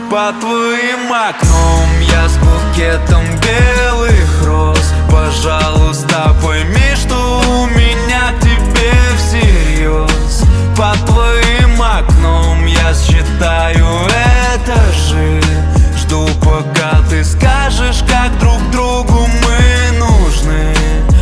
Под твоим окном я с букетом белых роз. Пожалуйста, пойми, что у меня к тебе всерьез. Под твоим окном я считаю этажи. Жду, пока ты скажешь, как друг другу мы нужны.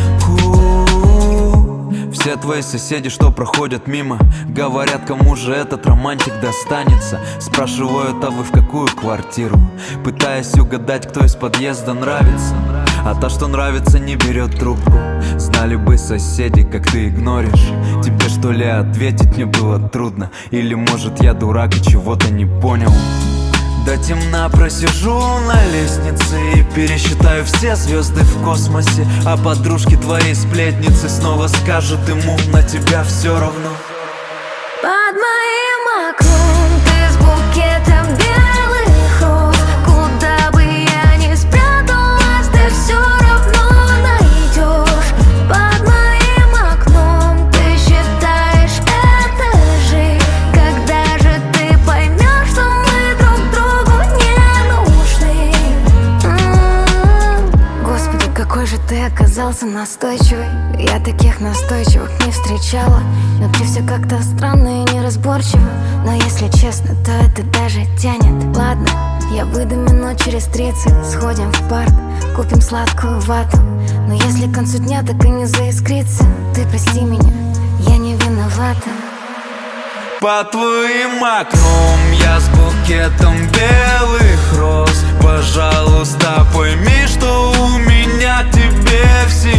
Все твои соседи, что проходят мимо, говорят, кому же этот романтик достанется. Спрашивают, а вы в какую квартиру? Пытаясь угадать, кто из подъезда нравится. А та, что нравится, не берет трубку. Знали бы соседи, как ты игноришь. Тебе что ли ответить мне было трудно? Или может я дурак и чего-то не понял? До темна просижу на лестнице и пересчитаю все звезды в космосе. А подружки твоей сплетницы снова скажут ему: на тебя все равно. Под моим окном ты с букетом белых роз. Куда бы я ни спряталась, ты все равно найдешь. Под моим окном ты считаешь этажи. Когда же ты поймешь, что мы друг другу не нужны? Господи, какой же ты оказался настойчивый. Я таких настойчивых не встречала. Внутри все как-то странно и неразборчиво. Но если честно, то это даже тянет. Ладно, я выйду минут через 30. Сходим в парк, купим сладкую вату. Но если к концу дня так и не заискрится, ты прости меня, я не виновата. Под твоим окном я с букетом белых роз. Пожалуйста, пойми, что у меня к тебе все